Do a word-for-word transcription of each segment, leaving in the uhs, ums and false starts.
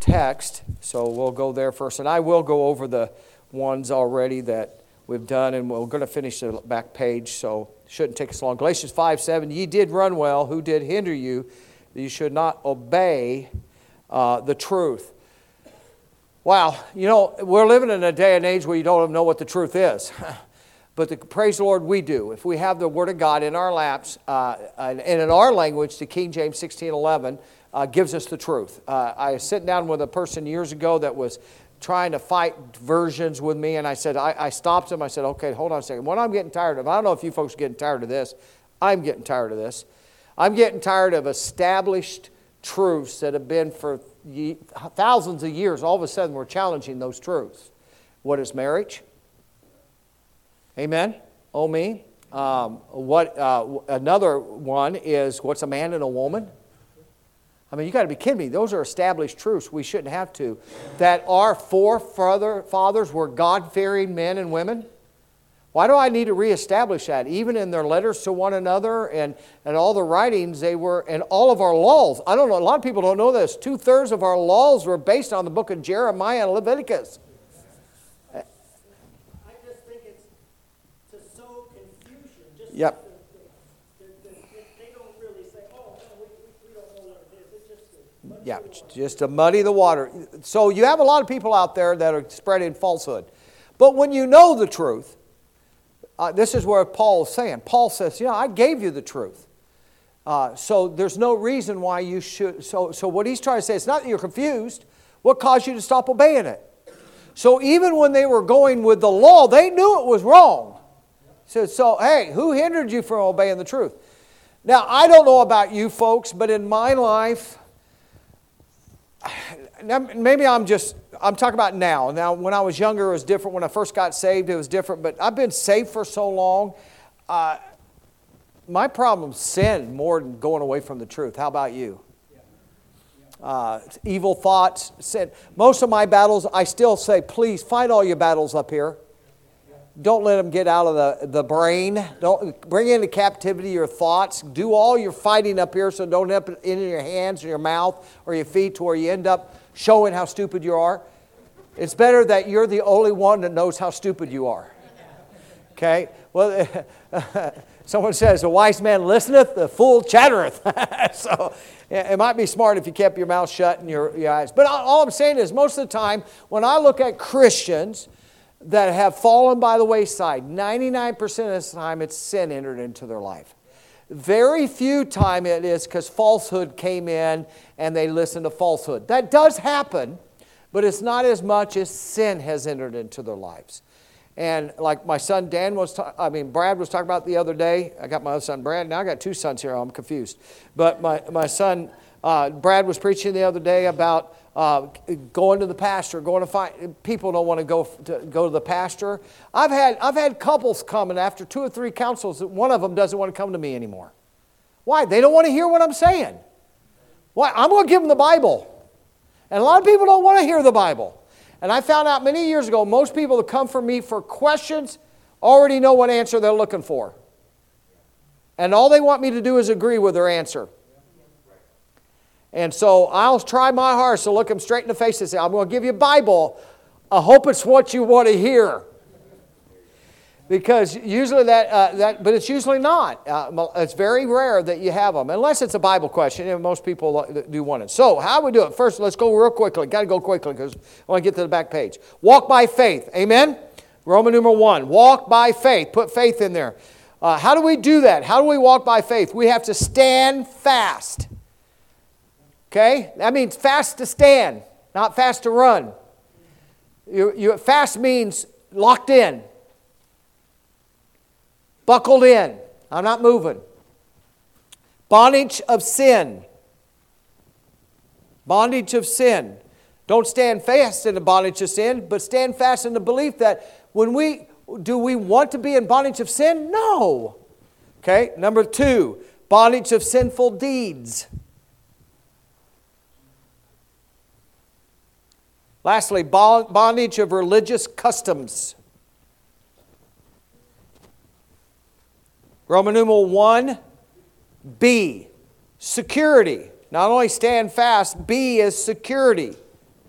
text. So we'll go there first. And I will go over the ones already that we've done, and we're going to finish the back page, so it shouldn't take us long. Galatians five seven, ye did run well, who did hinder you, that you should not obey uh, the truth. Wow, you know, we're living in a day and age where you don't even know what the truth is. But the, praise the Lord, we do. If we have the Word of God in our laps, uh, and in our language, the King James sixteen eleven uh, gives us the truth. Uh, I was sitting down with a person years ago that was trying to fight versions with me, and I said, I, I stopped him. I said, okay, hold on a second. What I'm getting tired of, I don't know if you folks are getting tired of this. I'm getting tired of this. I'm getting tired of established truths that have been for ye- thousands of years. All of a sudden, we're challenging those truths. What is marriage? Amen? Oh, me. Um, what uh, another one is, what's a man and a woman? I mean, you got to be kidding me. Those are established truths. We shouldn't have to. That our forefathers were God-fearing men and women. Why do I need to reestablish that? Even in their letters to one another and, and all the writings, they were, and all of our laws. I don't know, a lot of people don't know this. Two-thirds of our laws were based on the book of Jeremiah and Leviticus. I just think it's to sow confusion. Just Yep. Yeah, just to muddy the water. So you have a lot of people out there that are spreading falsehood. But when you know the truth, uh, this is where Paul is saying. Paul says, yeah, I gave you the truth. Uh, so there's no reason why you should. So, so what he's trying to say, it's not that you're confused. What caused you to stop obeying it? So even when they were going with the law, they knew it was wrong. So, so hey, who hindered you from obeying the truth? Now, I don't know about you folks, but in my life, maybe I'm just, I'm talking about now. Now, when I was younger, it was different. When I first got saved, it was different. But I've been saved for so long. Uh, my problem's sin more than going away from the truth. How about you? Uh, evil thoughts, sin. Most of my battles, I still say, please fight all your battles up here. Don't let them get out of the, the brain. Don't bring into captivity your thoughts. Do all your fighting up here so don't end up in your hands or your mouth or your feet to where you end up showing how stupid you are. It's better that you're the only one that knows how stupid you are. Okay? Well, someone says, a wise man listeneth, the fool chattereth. So it might be smart if you kept your mouth shut and your, your eyes. But all I'm saying is most of the time when I look at Christians that have fallen by the wayside, ninety-nine percent of the time it's sin entered into their life. Very few time it is because falsehood came in and they listened to falsehood. That does happen, but it's not as much as sin has entered into their lives. And like my son Dan was, ta- I mean Brad was talking about the other day. I got my other son Brad. Now I got two sons here. I'm confused. But my, my son uh, Brad was preaching the other day about Uh, going to the pastor, going to find people don't want to go to go to the pastor. I've had I've had couples come, and after two or three counsels, one of them doesn't want to come to me anymore. Why? They don't want to hear what I'm saying. Why? I'm going to give them the Bible, and a lot of people don't want to hear the Bible. And I found out many years ago, most people that come for me for questions already know what answer they're looking for, and all they want me to do is agree with their answer. And so I'll try my hardest to look them straight in the face and say, I'm going to give you a Bible. I hope it's what you want to hear. Because usually that, uh, that but it's usually not. Uh, it's very rare that you have them, unless it's a Bible question, and most people do want it. So how do we do it? First, let's go real quickly. Got to go quickly because I want to get to the back page. Walk by faith. Amen? Roman numeral one. Walk by faith. Put faith in there. Uh, how do we do that? How do we walk by faith? We have to stand fast. Okay? That means fast to stand, not fast to run. You, you, fast means locked in. Buckled in. I'm not moving. Bondage of sin. Bondage of sin. Don't stand fast in the bondage of sin, but stand fast in the belief that when we, do we want to be in bondage of sin? No. Okay? Number two, bondage of sinful deeds. Lastly, bondage of religious customs. Roman numeral one, B, security. Not only stand fast, B is security.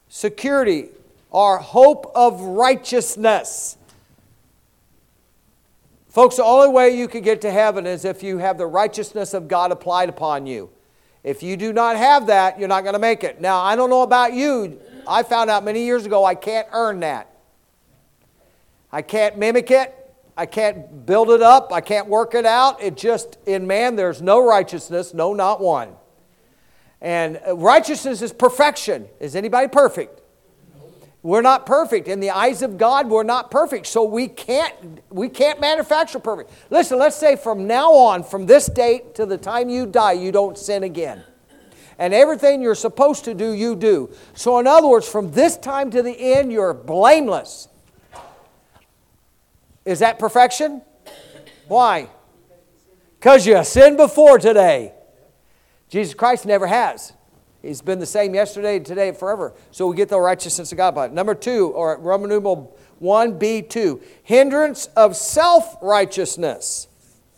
security, or hope of righteousness. Folks, the only way you can get to heaven is if you have the righteousness of God applied upon you. If you do not have that, you're not going to make it. Now, I don't know about you. I found out many years ago I can't earn that. I can't mimic it. I can't build it up. I can't work it out. It just, in man, there's no righteousness, no, not one. And righteousness is perfection. Is anybody perfect? We're not perfect. In the eyes of God, we're not perfect. So we can't, we can't manufacture perfect. Listen, let's say from now on, from this date to the time you die, you don't sin again. And everything you're supposed to do, you do. So in other words, from this time to the end, you're blameless. Is that perfection? Why? Because you sinned before today. Jesus Christ never has. He's been the same yesterday, today, and forever. So we get the righteousness of God by it. Number two, or Roman numeral one B two, hindrance of self-righteousness.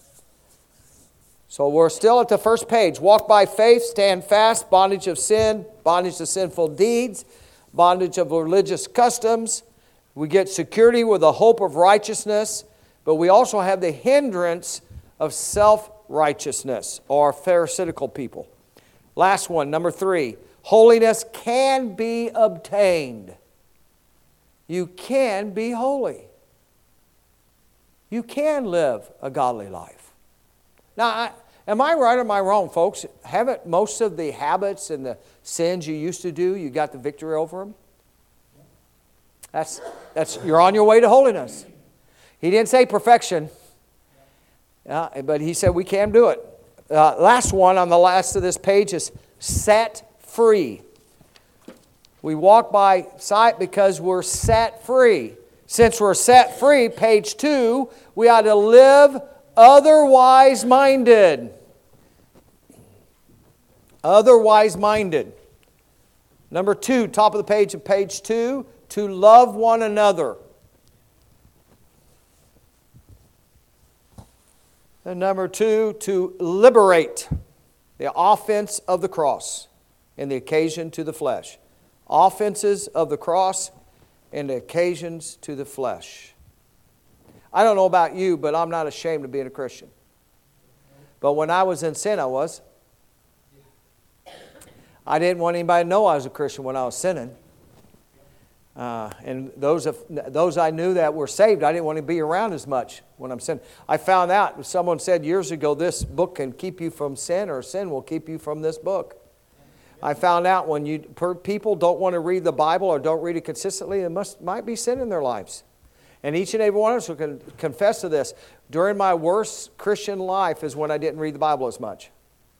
So we're still at the first page. Walk by faith, stand fast, bondage of sin, bondage to sinful deeds, bondage of religious customs. We get security with the hope of righteousness, but we also have the hindrance of self-righteousness, or pharisaical people. Last one, number three. Holiness can be obtained. You can be holy. You can live a godly life. Now, I, am I right or am I wrong, folks? Haven't most of the habits and the sins you used to do, you got the victory over them? That's, that's, you're on your way to holiness. He didn't say perfection, uh, but he said we can do it. Uh, last one on the last of this page is set free. We walk by sight because we're set free. Since we're set free, page two, we ought to live otherwise minded. Otherwise minded. Number two, top of the page of page two, to love one another. And number two, to liberate, the offense of the cross and the occasion to the flesh. Offenses of the cross and the occasions to the flesh. I don't know about you, but I'm not ashamed of being a Christian. But when I was in sin, I was. I didn't want anybody to know I was a Christian when I was sinning. Uh, and those of, those I knew that were saved, I didn't want to be around as much when I'm sinning. I found out, someone said years ago, this book can keep you from sin, or sin will keep you from this book. I found out when you per, people don't want to read the Bible or don't read it consistently, there must might be sin in their lives. And each and every one of us can confess to this. During my worst Christian life is when I didn't read the Bible as much.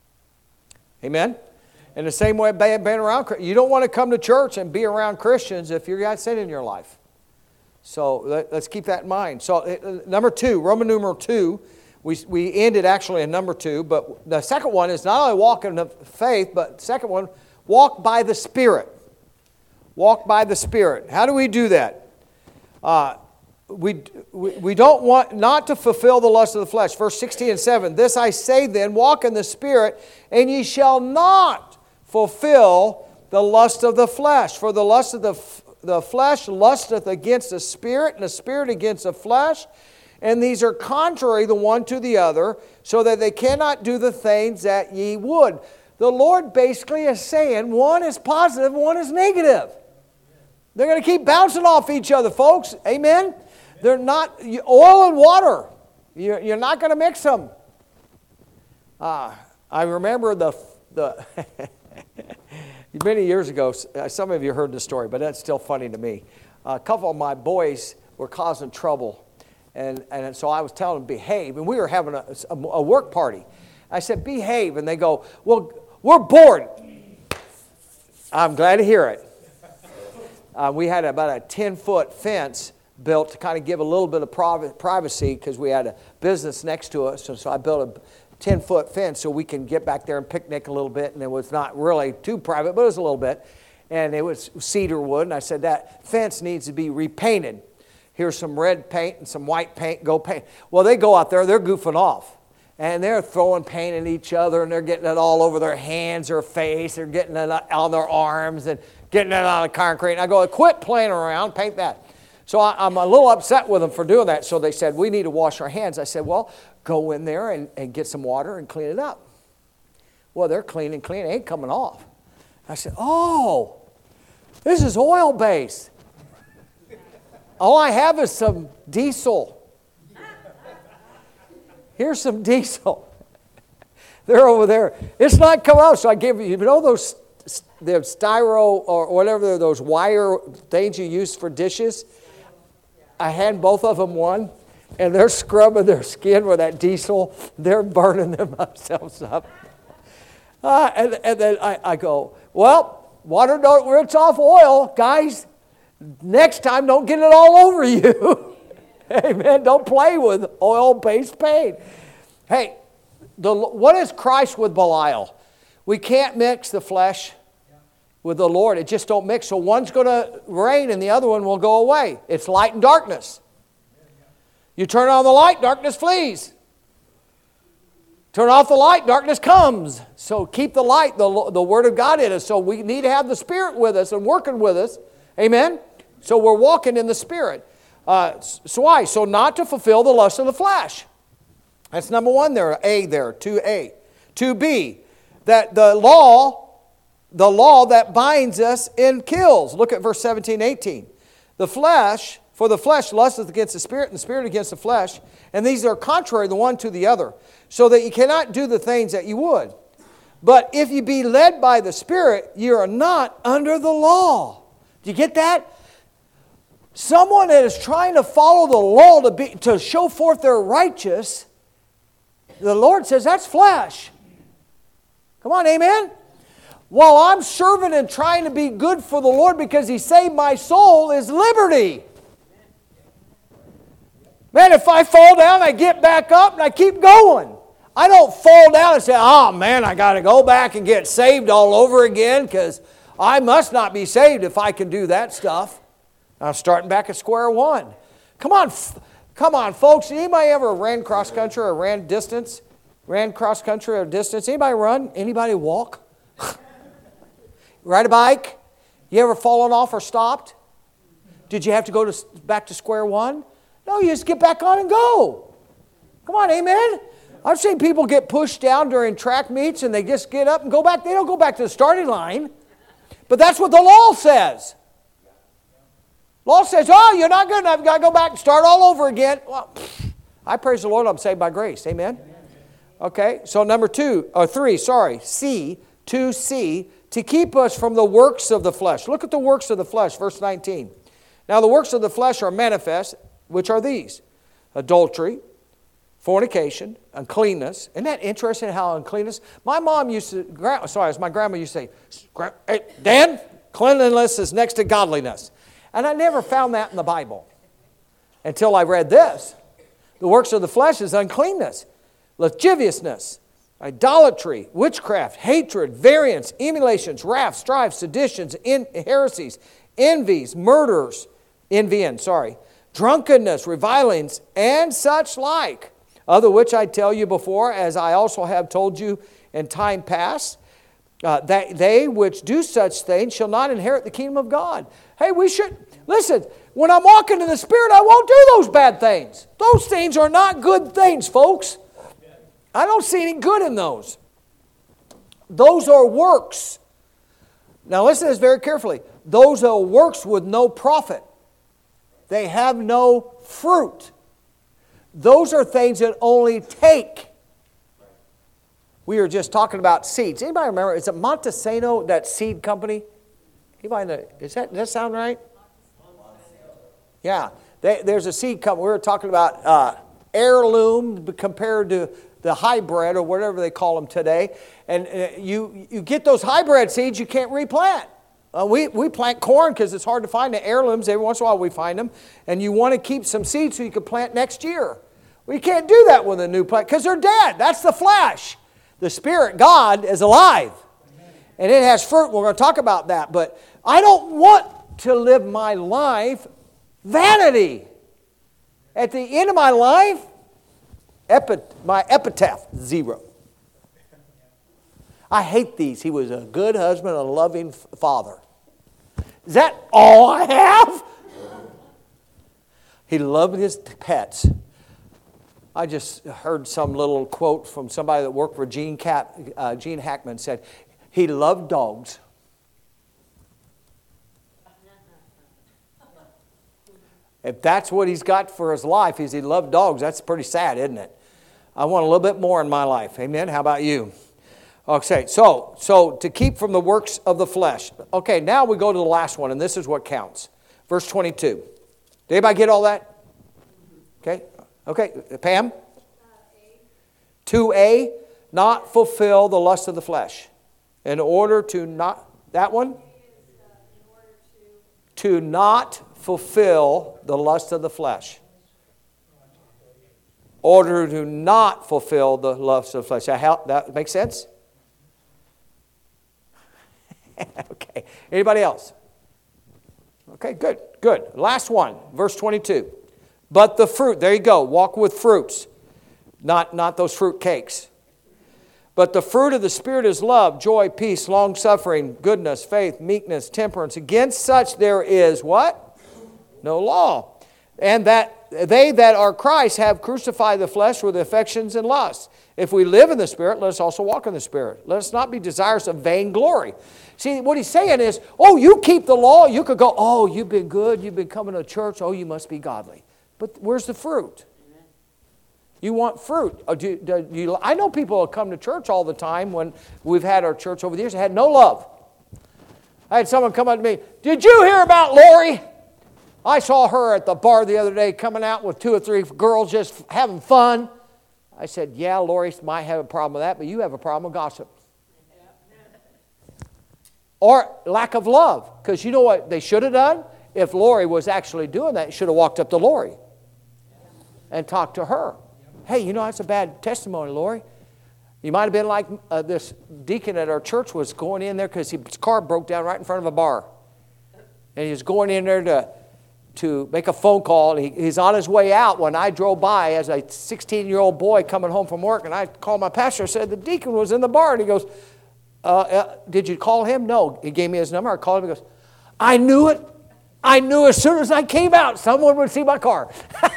Amen? In the same way, being around, you don't want to come to church and be around Christians if you've got sin in your life. So let, let's keep that in mind. So uh, number two, Roman numeral two, we, we ended actually in number two, but the second one is not only walk in the faith, but the second one, walk by the Spirit. Walk by the Spirit. How do we do that? Uh, we, we, we don't want not to fulfill the lust of the flesh. Verse sixteen and seven, this I say then, walk in the Spirit, and ye shall not fulfill the lust of the flesh. For the lust of the, f- the flesh lusteth against the Spirit, and the Spirit against the flesh. And these are contrary the one to the other, so that they cannot do the things that ye would. The Lord basically is saying one is positive, one is negative. They're going to keep bouncing off each other, folks. Amen? They're not oil and water. You're, you're not going to mix them. Uh, I remember the... the many years ago, some of you heard the story, but that's still funny to me. A couple of my boys were causing trouble, and, and so I was telling them, behave, and we were having a, a work party. I said, behave, and they go, well, we're bored. I'm glad to hear it. Uh, we had about a ten-foot fence built to kind of give a little bit of privacy because we had a business next to us, and so I built a ten-foot fence so we can get back there and picnic a little bit, and it was not really too private, but it was a little bit, and it was cedar wood, and I said, that fence needs to be repainted. Here's some red paint and some white paint, go paint. Well, they go out there, they're goofing off, and they're throwing paint at each other, and they're getting it all over their hands or face. They're getting it on their arms and getting it on the concrete. And I go, quit playing around, paint that. So I, I'm a little upset with them for doing that. So they said, we need to wash our hands. I said, well, go in there and, and get some water and clean it up. Well, they're cleaning, cleaning, it ain't coming off. I said, oh, this is oil-based. All I have is some diesel. Here's some diesel. They're over there. It's not coming out. So I gave you, you know those the styro or whatever, those wire things you use for dishes? I hand both of them one, and they're scrubbing their skin with that diesel. They're burning themselves up. Uh, and, and then I, I go, well, water don't rinse off oil. Guys, next time don't get it all over you. Amen. Don't play with oil-based paint. Hey, the, what is Christ with Belial? We can't mix the flesh with the Lord. It just don't mix. So one's going to reign and the other one will go away. It's light and darkness. You turn on the light, darkness flees. Turn off the light, darkness comes. So keep the light, the, the Word of God in us. So we need to have the Spirit with us and working with us. Amen? So we're walking in the Spirit. Uh, so why? So not to fulfill the lust of the flesh. That's number one there, A there, two A. two B, that the law, the law that binds us and kills. Look at verse seventeen, eighteen. The flesh, for the flesh lusteth against the Spirit, and the Spirit against the flesh, and these are contrary the one to the other, so that you cannot do the things that you would. But if you be led by the Spirit, you are not under the law. Do you get that? Someone that is trying to follow the law to, be, to show forth their righteous, the Lord says that's flesh. Come on, amen? While I'm serving and trying to be good for the Lord because He saved my soul is liberty. Man, if I fall down, I get back up and I keep going. I don't fall down and say, oh man, I got to go back and get saved all over again because I must not be saved if I can do that stuff. I'm starting back at square one. Come on, come on, folks. Anybody ever ran cross country or ran distance? Ran cross country or distance? Anybody run? Anybody walk? Ride a bike? You ever fallen off or stopped? Did you have to go to, back to square one? No, you just get back on and go. Come on, amen? I've seen people get pushed down during track meets and they just get up and go back. They don't go back to the starting line. But that's what the law says. Law says, oh, you're not good enough. You've got to go back and start all over again. Well, I praise the Lord. I'm saved by grace. Amen? Okay, so number two, or three, sorry, C, two C, to keep us from the works of the flesh. Look at the works of the flesh, verse nineteen. Now the works of the flesh are manifest, which are these: adultery, fornication, uncleanness. Isn't that interesting how uncleanness? My mom used to, sorry, as my grandma used to say, hey, Dan, cleanliness is next to godliness. And I never found that in the Bible until I read this. The works of the flesh is uncleanness, lasciviousness, idolatry, witchcraft, hatred, variance, emulations, wrath, strife, seditions, in, heresies, envies, murders, envying, sorry, drunkenness, revilings, and such like. Other which I tell you before, as I also have told you in time past, uh, that they which do such things shall not inherit the kingdom of God. Hey, we should, listen, when I'm walking in the Spirit, I won't do those bad things. Those things are not good things, folks. I don't see any good in those. Those are works. Now listen to this very carefully. Those are works with no profit. They have no fruit. Those are things that only take. We were just talking about seeds. Anybody remember, is it Montesano, that seed company? Anybody know, is that, does that sound right? Yeah. They, there's a seed company. We were talking about uh, heirloom compared to the hybrid or whatever they call them today. And uh, you, you get those hybrid seeds, you can't replant. Uh, we, we plant corn because it's hard to find the heirlooms. Every once in a while we find them. And you want to keep some seeds so you can plant next year. Well, you can't do that with a new plant because they're dead. That's the flesh. The Spirit, God, is alive. And it has fruit. We're going to talk about that. But I don't want to live my life vanity. At the end of my life, Epi, my epitaph, zero. I hate these. He was a good husband, a loving father. Is that all I have? He loved his pets. I just heard some little quote from somebody that worked for Gene, Cap, uh, Gene Hackman said, he loved dogs. If that's what he's got for his life, is he loved dogs, that's pretty sad, isn't it? I want a little bit more in my life. Amen? How about you? Okay, so, so to keep from the works of the flesh. Okay, now we go to the last one, and this is what counts. Verse twenty-two. Did anybody get all that? Okay, okay, Pam? two A, not fulfill the lust of the flesh. In order to not, that one? To not fulfill the lust of the flesh. Order to not fulfill the lust of the flesh. That, that makes sense? Okay. Anybody else? Okay, good, good. Last one, verse twenty-two. But the fruit, there you go, walk with fruits, not, not those fruit cakes. But the fruit of the Spirit is love, joy, peace, long-suffering, goodness, faith, meekness, temperance. Against such there is what? No law. And that they that are Christ have crucified the flesh with affections and lusts. If we live in the Spirit, let us also walk in the Spirit. Let us not be desirous of vainglory. See, what he's saying is, oh, you keep the law. You could go, oh, you've been good. You've been coming to church. Oh, you must be godly. But where's the fruit? You want fruit. Oh, do, do, do you, I know people that come to church all the time when we've had our church over the years that had no love. I had someone come up to me, did you hear about Lori? I saw her at the bar the other day coming out with two or three girls just having fun. I said, yeah, Lori might have a problem with that, but you have a problem with gossip. Or lack of love. Because you know what they should have done? If Lori was actually doing that, you should have walked up to Lori and talked to her. Hey, you know, that's a bad testimony, Lori. You might have been like uh, this deacon at our church was going in there because his car broke down right in front of a bar. And he was going in there to, to make a phone call. And he, he's on his way out when I drove by as a sixteen-year-old boy coming home from work. And I called my pastor and said, the deacon was in the bar. And he goes, uh, uh, did you call him? No. He gave me his number. I called him. He goes, I knew it. I knew as soon as I came out, someone would see my car.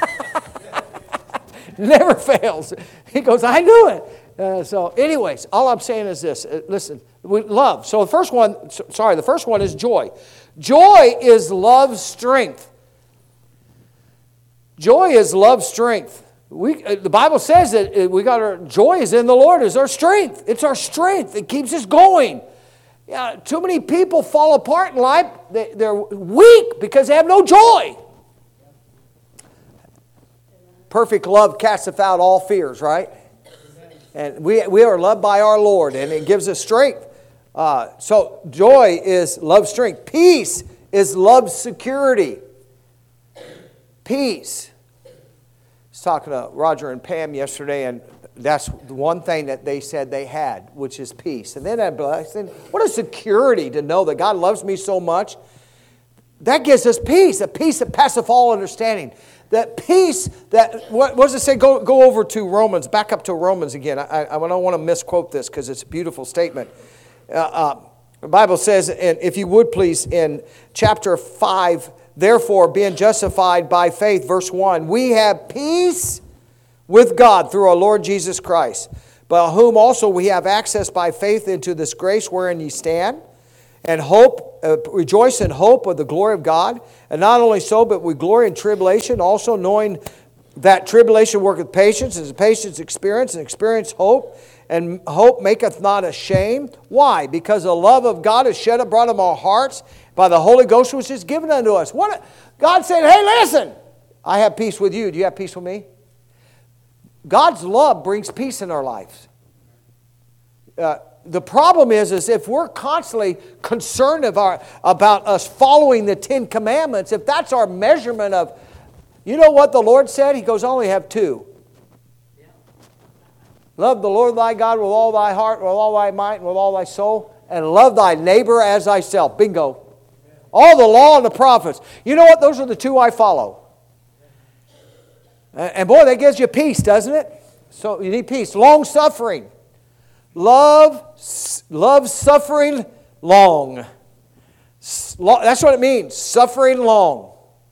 Never fails. He goes, I knew it. Uh, so anyways, all I'm saying is this. Uh, listen, we love. So the first one, so, sorry, the first one is joy. Joy is love's strength. Joy is love's strength. We, uh, the Bible says that uh, we got our joy is in the Lord is our strength. It's our strength. It keeps us going. Yeah, too many people fall apart in life. They, they're weak because they have no joy. Perfect love casteth out all fears, right? And we, we are loved by our Lord, and it gives us strength. Uh, so joy is love's strength. Peace is love's security. Peace. I was talking to Roger and Pam yesterday, and that's the one thing that they said they had, which is peace. And then I said, what a security to know that God loves me so much. That gives us peace, a peace that passeth all understanding. That peace, that, what, what does it say? Go, go over to Romans, back up to Romans again. I, I don't want to misquote this because it's a beautiful statement. Uh, uh, the Bible says, and if you would please, in chapter five, therefore being justified by faith, verse one, we have peace with God through our Lord Jesus Christ, by whom also we have access by faith into this grace wherein ye stand, and hope, uh, rejoice in hope of the glory of God. And not only so, but we glory in tribulation, also knowing that tribulation worketh patience, and patience experience, and experience hope, and hope maketh not ashamed. Why? Because the love of God is shed abroad in our hearts by the Holy Ghost which is given unto us. What? God said, hey, listen, I have peace with you. Do you have peace with me? God's love brings peace in our lives. Uh, The problem is, is if we're constantly concerned of our, about us following the Ten Commandments, if that's our measurement of, you know what the Lord said? He goes, I only have two. Yeah. Love the Lord thy God with all thy heart, with all thy might, and with all thy soul, and love thy neighbor as thyself. Bingo. Yeah. All the law and the prophets. You know what? Those are the two I follow. Yeah. And boy, that gives you peace, doesn't it? So you need peace. Long suffering. Love, love suffering long. That's what it means. Suffering long.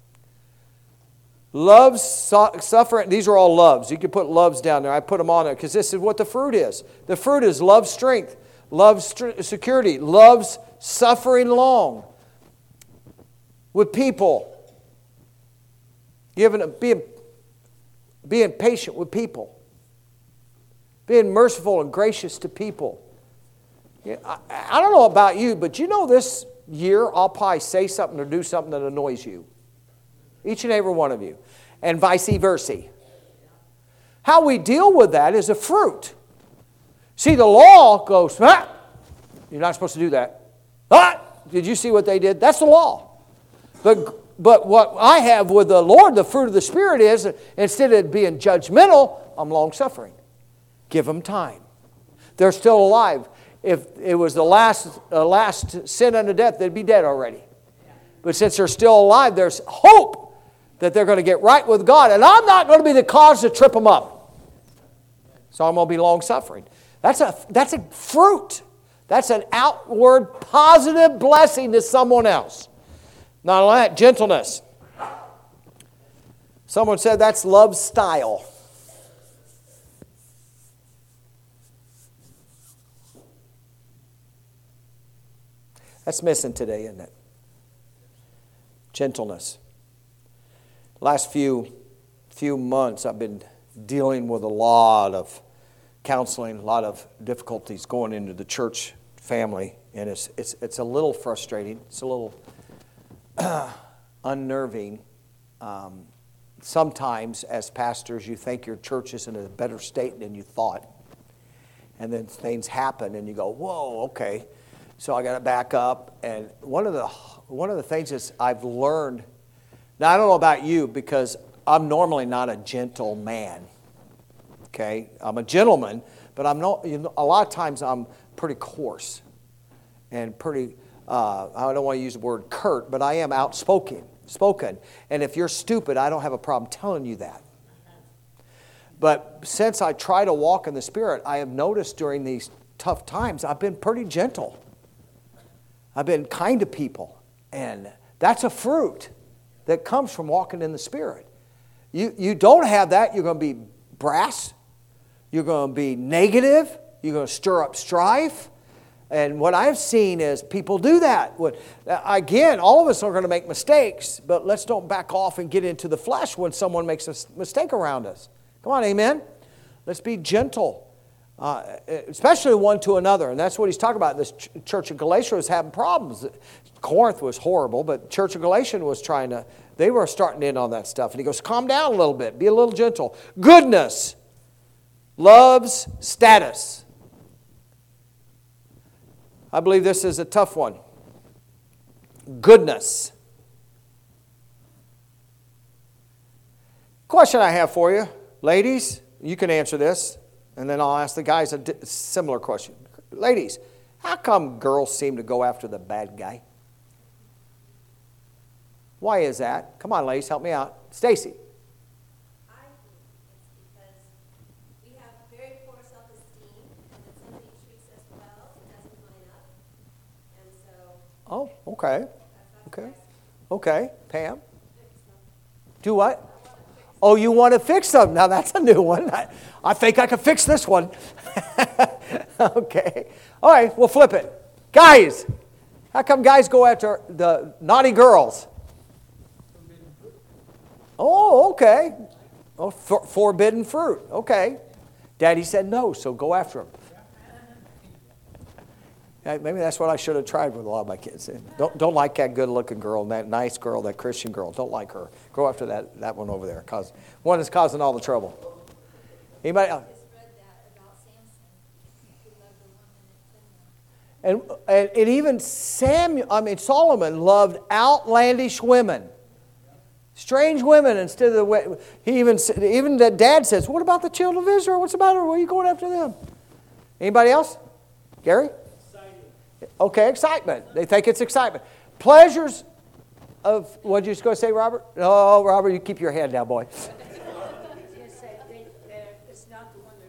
Love, su- suffering. These are all loves. You can put loves down there. I put them on there because this is what the fruit is. The fruit is love, strength, love, st- security, love's suffering long with people. Giving, being, being patient with people. Being merciful and gracious to people. Yeah, I, I don't know about you, but you know this year I'll probably say something or do something that annoys you. Each and every one of you. And vice versa. How we deal with that is a fruit. See, the law goes, ah, you're not supposed to do that. Ah, did you see what they did? That's the law. But, but what I have with the Lord, the fruit of the Spirit is, instead of being judgmental, I'm long-suffering. Give them time. They're still alive. If it was the last, uh, last sin unto death, they'd be dead already. But since they're still alive, there's hope that they're going to get right with God. And I'm not going to be the cause to trip them up. So I'm going to be long-suffering. That's a, that's a fruit. That's an outward positive blessing to someone else. Not only that, gentleness. Someone said that's love style. That's missing today, isn't it? Gentleness. Last few few months, I've been dealing with a lot of counseling, a lot of difficulties going into the church family, and it's it's it's a little frustrating. It's a little uh, unnerving. Um, sometimes, as pastors, you think your church is in a better state than you thought, and then things happen, and you go, "Whoa, okay." So I got to back up, and one of the one of the things is I've learned. Now I don't know about you because I'm normally not a gentle man. Okay, I'm a gentleman, but I'm not. You know, a lot of times I'm pretty coarse, and pretty. Uh, I don't want to use the word curt, but I am outspoken. Spoken, and if you're stupid, I don't have a problem telling you that. But since I try to walk in the Spirit, I have noticed during these tough times I've been pretty gentle. I've been kind to people, and that's a fruit that comes from walking in the Spirit. You, you don't have that, you're going to be brass, you're going to be negative, you're going to stir up strife. And what I've seen is people do that. Again, all of us are going to make mistakes, but let's don't back off and get into the flesh when someone makes a mistake around us. Come on, amen? Let's be gentle. Uh, especially one to another. And that's what he's talking about. This ch- church of Galatia was having problems. Corinth was horrible, but church of Galatia was trying to, they were starting in on that stuff. And he goes, calm down a little bit. Be a little gentle. Goodness. Love's status. I believe this is a tough one. Goodness. Question I have for you. Ladies, you can answer this. And then I'll ask the guys a similar question. Ladies, how come girls seem to go after the bad guy? Why is that? Come on, ladies, help me out. Stacy. I think it's because we have very poor self-esteem, and when somebody treats us well, it doesn't line up. And so... Oh, okay. That's, that's Okay. what Okay. Pam? fix them. Do what? Oh, you want to fix them. Now, that's a new one. I, I think I can fix this one. Okay. All right, we'll flip it. Guys, how come guys go after the naughty girls? Oh, okay. Oh, for, forbidden fruit. Okay. Daddy said no, so go after them. Maybe that's what I should have tried with a lot of my kids. Don't don't like that good-looking girl, that nice girl, that Christian girl. Don't like her. Go after that, that one over there. Cause one is causing all the trouble. Anybody else? I just read that about Samson. He loved the woman and And, and, and even Samuel, I mean Solomon loved outlandish women. Strange women instead of the way, he even, even the dad says, what about the children of Israel? What's the matter? Why are you going after them? Anybody else? Gary? Okay, excitement. They think it's excitement. Pleasures of, what did you just go say, Robert? Oh, Robert, you keep your head down, boy. Yes, they, they, it's not the one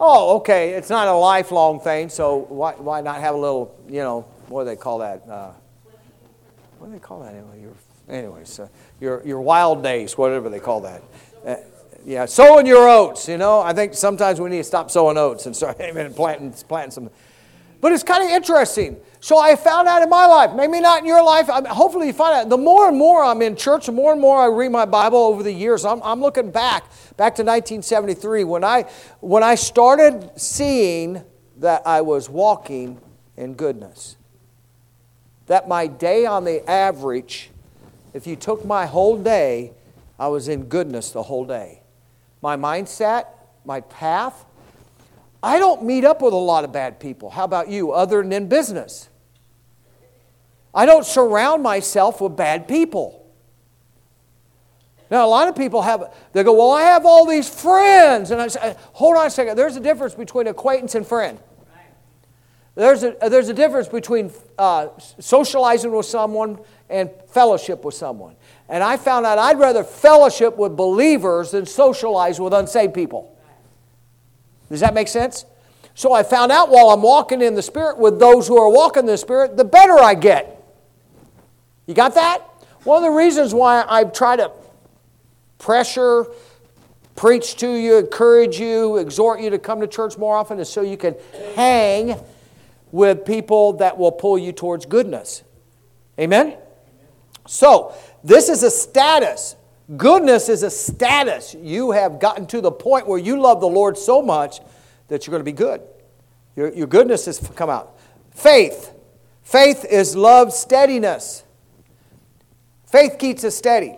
Oh, okay. It's not a lifelong thing, so why why not have a little, you know, what do they call that? Uh, what do they call that anyway? Your, anyways, uh, your your wild days, whatever they call that. Uh, yeah, sowing your oats. You know, I think sometimes we need to stop sowing oats and start planting planting some. But it's kind of interesting. So I found out in my life, maybe not in your life. I mean, hopefully you find out. The more and more I'm in church, the more and more I read my Bible over the years. I'm, I'm looking back, back to nineteen seventy-three, when I when I started seeing that I was walking in goodness. That my day on the average, if you took my whole day, I was in goodness the whole day. My mindset, my path. I don't meet up with a lot of bad people. How about you, other than in business? I don't surround myself with bad people. Now, a lot of people have, they go, well, I have all these friends. And I say, hold on a second. There's a difference between acquaintance and friend. There's a, there's a difference between uh, socializing with someone and fellowship with someone. And I found out I'd rather fellowship with believers than socialize with unsaved people. Does that make sense? So I found out while I'm walking in the Spirit with those who are walking in the Spirit, the better I get. You got that? One of the reasons why I try to pressure, preach to you, encourage you, exhort you to come to church more often is so you can hang with people that will pull you towards goodness. Amen? So, this is a status. Goodness is a status. You have gotten to the point where you love the Lord so much that you're going to be good. Your, your goodness has come out. Faith. Faith is love steadiness. Faith keeps us steady.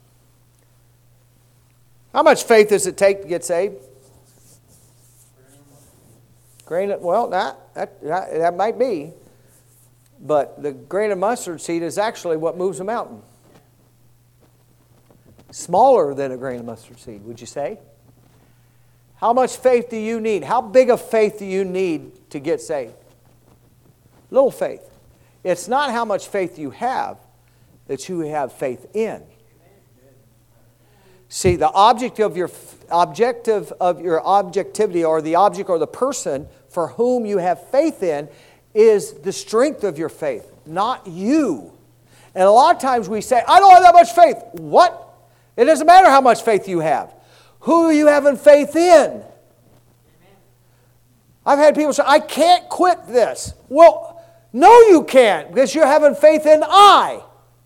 How much faith does it take to get saved? Grain of, well, that, that, that, that might be. But the grain of mustard seed is actually what moves a mountain. Smaller than a grain of mustard seed, would you say? How much faith do you need? How big of faith do you need to get saved? Little faith. It's not how much faith you have, it's who you have faith in. See, the object of your objective of your objectivity, or the object or the person for whom you have faith in, is the strength of your faith, not you. And a lot of times we say, I don't have that much faith. What? It doesn't matter how much faith you have. Who are you having faith in? Amen. I've had people say, I can't quit this. Well, no you can't, because you're having faith in I.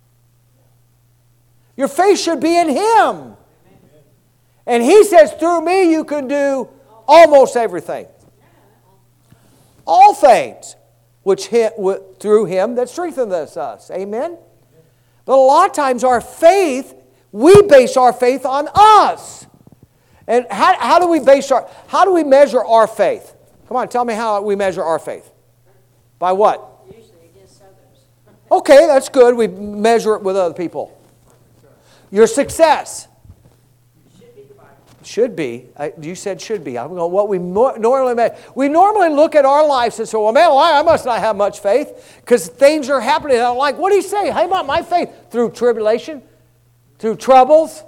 Your faith should be in Him. Amen. And He says, through me you can do almost everything. All things, which hit, through Him that strengtheneth us. Amen? But a lot of times our faith, we base our faith on us. And how, how do we base our, how do we measure our faith? Come on, tell me how we measure our faith. By what? Usually against others. Okay, that's good. We measure it with other people. Your success. Should be the Bible. Should be. I, you said should be. I'm going, what we mo- normally measure. We normally look at our lives and say, well, man, well, I must not have much faith because things are happening. I'm like, what do you say? How about my faith? Through tribulation? Through troubles?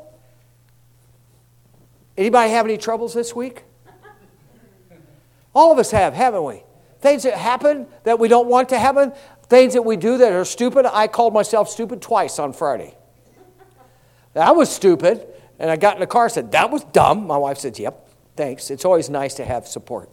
Anybody have any troubles this week? All of us have, haven't we? Things that happen that we don't want to happen. Things that we do that are stupid. I called myself stupid twice on Friday. I was stupid. And I got in the car and said, that was dumb. My wife said, yep, thanks. It's always nice to have support.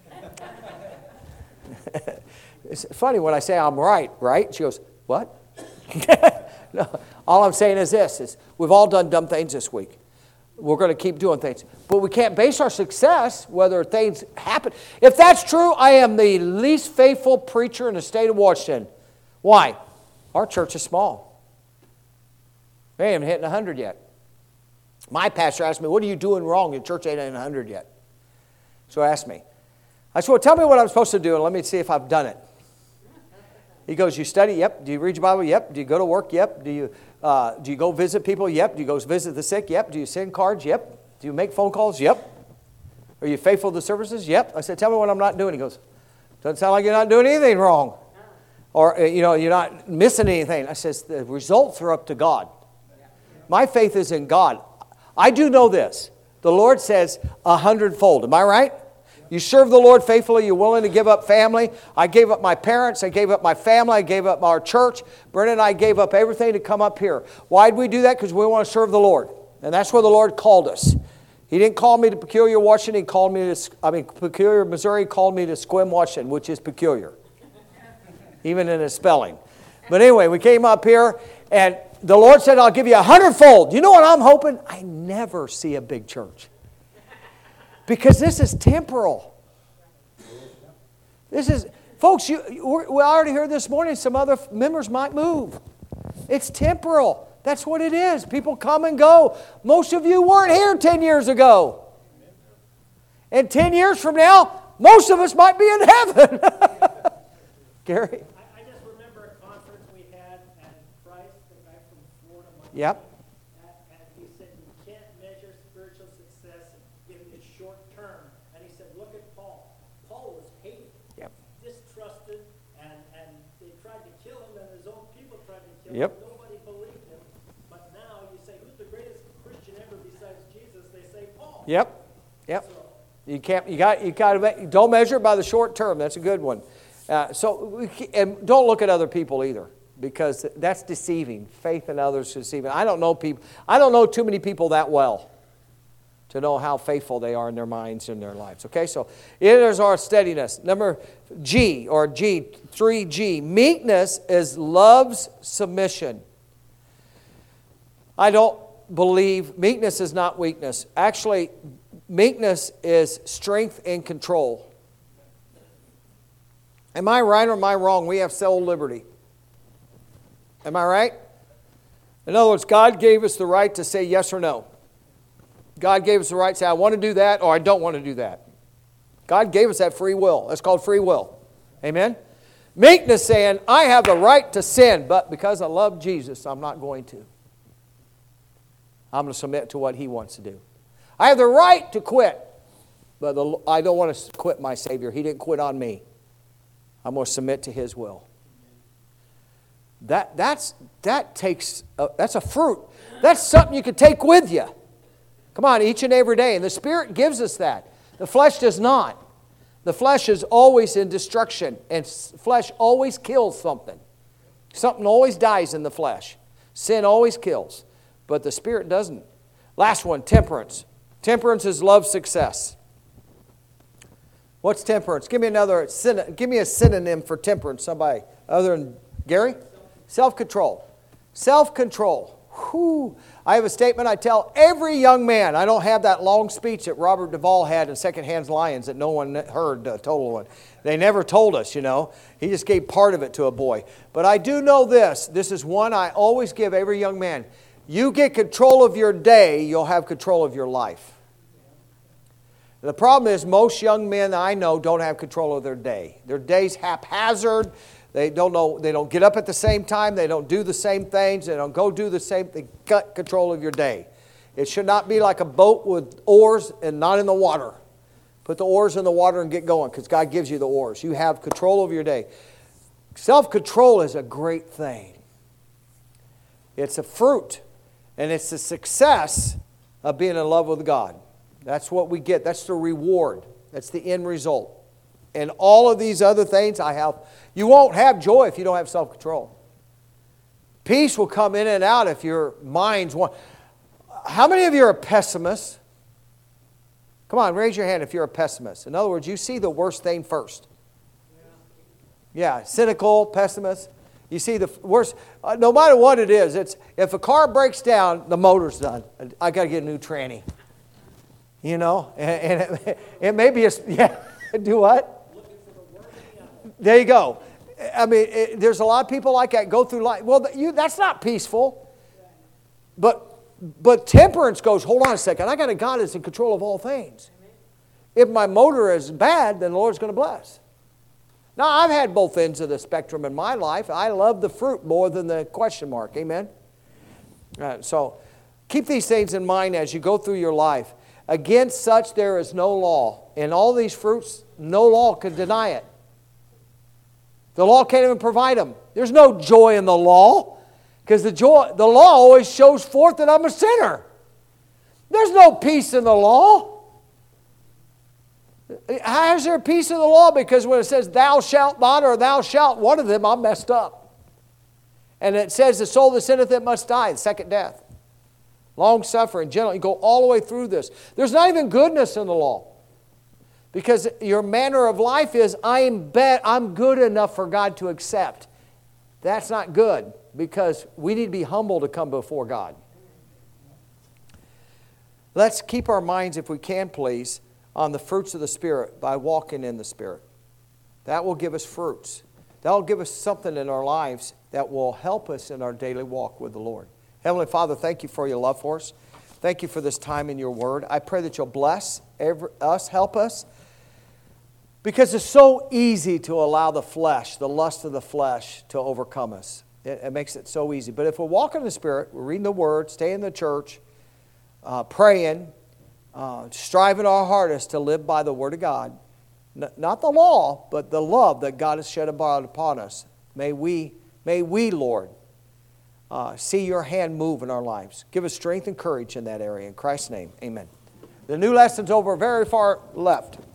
It's funny when I say I'm right, right? She goes, what? No, all I'm saying is this, is we've all done dumb things this week. We're going to keep doing things. But we can't base our success whether things happen. If that's true, I am the least faithful preacher in the state of Washington. Why? Our church is small. We ain't even hitting one hundred yet. My pastor asked me, what are you doing wrong? Your church ain't in one hundred yet. So he asked me. I said, well, tell me what I'm supposed to do, and let me see if I've done it. He goes, you study? Yep. Do you read your Bible? Yep. Do you go to work? Yep. Do you uh, do you go visit people? Yep. Do you go visit the sick? Yep. Do you send cards? Yep. Do you make phone calls? Yep. Are you faithful to services? Yep. I said, tell me what I'm not doing. He goes, doesn't sound like you're not doing anything wrong. Or, you know, you're not missing anything. I says, the results are up to God. My faith is in God. I do know this. The Lord says a hundredfold. Am I right? You serve the Lord faithfully. You're willing to give up family. I gave up my parents. I gave up my family. I gave up our church. Brenda and I gave up everything to come up here. Why did we do that? Because we want to serve the Lord. And that's where the Lord called us. He didn't call me to Peculiar, Washington. He called me to, I mean, Peculiar, Missouri. He called me to Sequim, Washington, which is peculiar, even in its spelling. But anyway, we came up here, and the Lord said, I'll give you a hundredfold. You know what I'm hoping? I never see a big church. Because this is temporal. This is, folks, you, we already heard this morning some other members might move. It's temporal. That's what it is. People come and go. Most of you weren't here ten years ago. And ten years from now, most of us might be in heaven. Gary? I, I just remember a conference we had at Christ, the guy from Florida. Mike, Yep. And, and he said, you can't measure spiritual success in the short term. And he said, look at Paul. Paul was hated, Yep. distrusted, and, and they tried to kill him, and his own people tried to kill Yep. him. Nobody believed him. But now you say, who's the greatest Christian ever besides Jesus? They say Paul. Yep. Yep. You can't. You got. You got to. Don't measure it by the short term. That's a good one. Uh, so, we, and don't look at other people either, because that's deceiving. Faith in others is deceiving. I don't know people. I don't know too many people that well to know how faithful they are in their minds and their lives. Okay, so there's our steadiness. Number G, or G, three G. Meekness is love's submission. I don't believe meekness is not weakness. Actually, meekness is strength and control. Am I right or am I wrong? We have soul liberty. Am I right? In other words, God gave us the right to say yes or no. God gave us the right to say, I want to do that or I don't want to do that. God gave us that free will. That's called free will. Amen? Meekness saying, I have the right to sin, but because I love Jesus, I'm not going to. I'm going to submit to what He wants to do. I have the right to quit, but the, I don't want to quit my Savior. He didn't quit on me. I'm going to submit to His will. That, that's, that takes, a, that's a fruit. That's something you can take with you. Come on, each and every day. And the Spirit gives us that. The flesh does not. The flesh is always in destruction, and flesh always kills something. Something always dies in the flesh. Sin always kills, but the Spirit doesn't. Last one, temperance. Temperance is love success. What's temperance? Give me another, give me a synonym for temperance, somebody other than Gary. Self-control. Self-control. Whew. I have a statement I tell every young man. I don't have that long speech that Robert Duvall had in Second Hand Lions that no one heard, the total one. They never told us, you know. He just gave part of it to a boy. But I do know this. This is one I always give every young man. You get control of your day, you'll have control of your life. The problem is most young men I know don't have control of their day. Their day's haphazard. They don't know. They don't get up at the same time. They don't do the same things. They don't go do the same thing. Gut control of your day. It should not be like a boat with oars and not in the water. Put the oars in the water and get going, because God gives you the oars. You have control of your day. Self-control is a great thing. It's a fruit, and it's the success of being in love with God. That's what we get. That's the reward. That's the end result. And all of these other things I have, you won't have joy if you don't have self-control. Peace will come in and out if your mind's one. How many of you are pessimists? Come on, raise your hand if you're a pessimist. In other words, you see the worst thing first. Yeah, cynical, pessimist. You see the worst. Uh, no matter what it is, it's if a car breaks down, the motor's done. I got to get a new tranny. You know, and, and it, it may be a, yeah, do what? There you go. I mean, it, there's a lot of people like that go through life. Well, you, that's not peaceful. But but temperance goes, hold on a second, I got a God that's in control of all things. If my motor is bad, then the Lord's going to bless. Now, I've had both ends of the spectrum in my life. I love the fruit more than the question mark. Amen? Uh, so keep these things in mind as you go through your life. Against such there is no law. In all these fruits, no law can deny it. The law can't even provide them. There's no joy in the law, because the joy, the law always shows forth that I'm a sinner. There's no peace in the law. How is there peace in the law? Because when it says thou shalt not or thou shalt, one of them, I'm messed up. And it says the soul that sinneth it must die, the second death. Long suffering, gentle. You go all the way through this. There's not even goodness in the law. Because your manner of life is, I am bet I'm good enough for God to accept. That's not good, because we need to be humble to come before God. Let's keep our minds, if we can please, on the fruits of the Spirit by walking in the Spirit. That will give us fruits. That will give us something in our lives that will help us in our daily walk with the Lord. Heavenly Father, thank you for your love for us. Thank you for this time in your word. I pray that you'll bless every, us, help us. Because it's so easy to allow the flesh, the lust of the flesh, to overcome us. It, it makes it so easy. But if we're walking in the Spirit, we're reading the Word, staying in the church, uh, praying, uh, striving our hardest to live by the Word of God, N- not the law, but the love that God has shed abroad upon us. May we, may we, Lord, uh, see your hand move in our lives. Give us strength and courage in that area. In Christ's name, amen. The new lesson's over very far left.